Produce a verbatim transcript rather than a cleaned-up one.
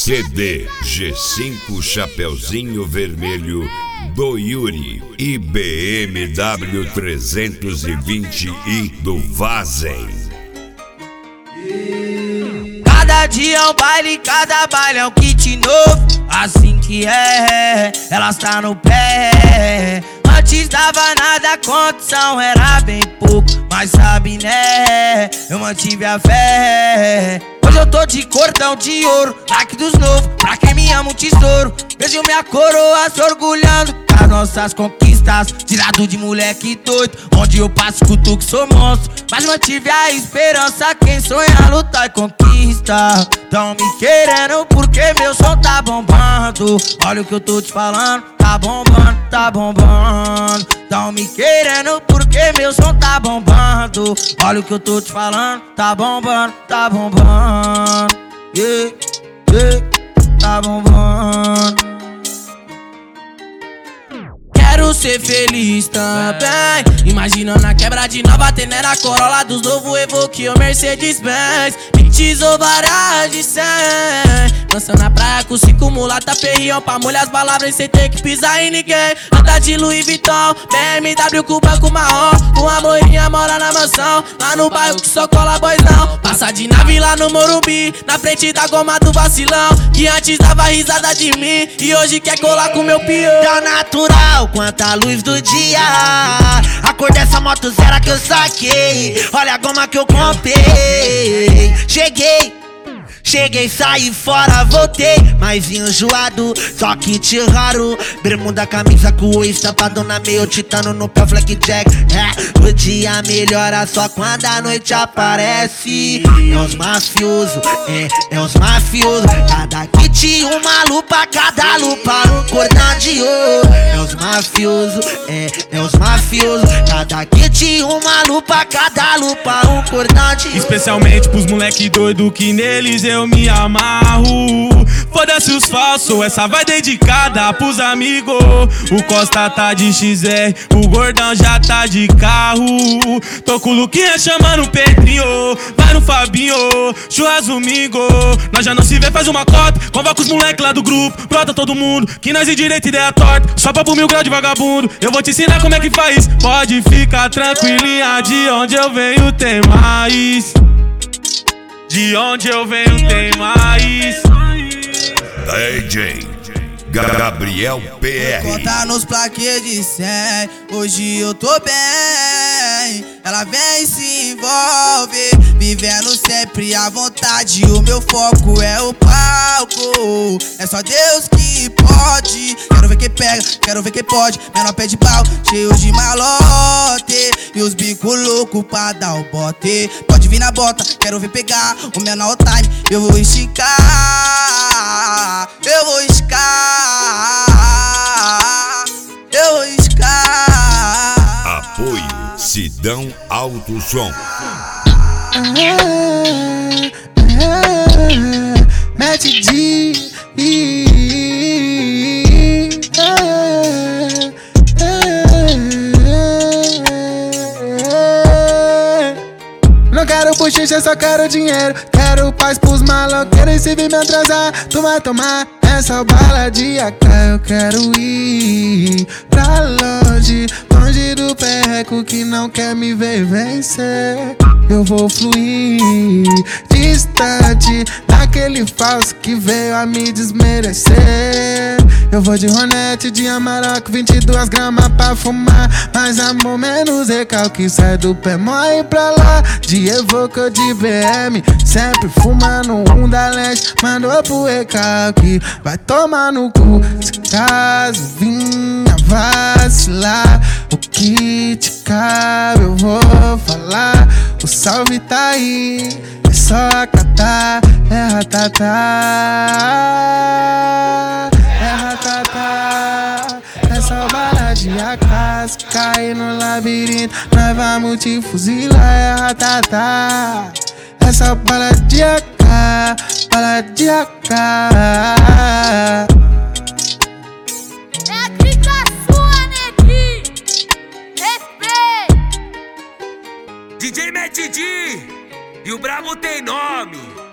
C D G cinco Chapeuzinho Vermelho do Yuri e B M W trezentos e vinte i do Vazen. Cada dia é um baile, cada baile é um kit novo. Assim que é, elas tá no pé. Antes dava nada, a condição era bem pouco, mas sabe né, eu mantive a fé. Hoje eu tô de cordão de ouro, like dos novos, pra quem me ama um tesouro. Vejo minha coroa se orgulhando das nossas conquistas, tirado de moleque doido, onde eu passo escuto que sou monstro. Mas mantive a esperança, quem sonha lutar e conquista. Tão me querendo porque meu som tá bombando. Olha o que eu tô te falando, tá bombando, tá bombando. Tão me querendo porque meu som tá bombando. Olha o que eu tô te falando, tá bombando, tá bombando. Yeah, yeah, tá bombando. Quero ser feliz também, imaginando a quebra de nova Tenera, Corolla dos novo Evoque ou Mercedes-Benz. Pintes ou varas de cem, dança na praia com cinco mulata perrião, pra molhar as palavras sem ter que pisar em ninguém. Anda de Louis Vuitton, B M W com banco marrom, com a morinha mora na mansão, lá no bairro que só cola boizão. Passa de nave lá no Morumbi, na frente da goma do vacilão, que antes dava risada de mim e hoje quer colar com meu peão. Tá natural quanto a luz do dia, a cor dessa moto zero que eu saquei. Olha a goma que eu comprei. Cheguei, cheguei, saí fora, voltei, mais enjoado, só que te raro. Bermuda, camisa com o estampado na meio, titano no pé, Blackjack. É, o dia melhora só quando a noite aparece. É os mafiosos, é, é os mafiosos. Cada kit uma lupa, cada lupa um cordão de ouro. É os mafiosos, é, é os mafiosos. Cada kit uma lupa, cada lupa um cordão de ouro. Especialmente pros moleque doido que neles eu me amarro. Foda-se os falsos, essa vai dedicada pros amigos. O Costa tá de X R, o Gordão já tá de carro. Tô com o Luquinha chamando o Pedrinho, vai no Fabinho, churras domingo. Nós já não se vê, faz uma cota, convoca os moleque lá do grupo, brota todo mundo, que nós de direita ideia torta, só pra pro mil grau de vagabundo. Eu vou te ensinar como é que faz, pode ficar tranquilinha, de onde eu venho tem mais. De onde eu venho tem mais. D J Gabriel P R. Conta nos plaquês de cem, hoje eu tô bem. Ela vem e se envolve, vivendo sempre à vontade. O meu foco é o palco, é só Deus que pode. Quero ver quem pega, quero ver quem pode. Menor pé de pau, cheio de malote, e os bico louco pra dar o bote. Pode vir na bota, quero ver pegar o menor time. Eu vou esticar, eu vou esticar, eu vou esticar. Apoio Sidão Alto Som. Mete de não quero bochecha, só quero dinheiro. Quero paz pros maloqueiros, e se vir me atrasar, tu vai tomar essa bala de A K. Eu quero ir pra longe, longe do perreco que não quer me ver vencer. Eu vou fluir distante daquele falso que veio a me desmerecer. Eu vou de Ronete, de Amarok, vinte e duas gramas pra fumar. Mais amor, menos recalque, sai do pé, morre pra lá. De Evoque ou de B M, sempre fumando um da leste. Mandou pro recalque, vai tomar no cu. Se caso vinha vacilar, o que te cabe eu vou falar. O salve tá aí, é só catar, é ratatá, é ratatá. É só bala de A K, se cair no labirinto, nós vamos te fuzilar, é ratatá. É só bala de A K, bala de A K. É a dica sua, neguinho. Respeito. D J Matt D e o brabo tem nome.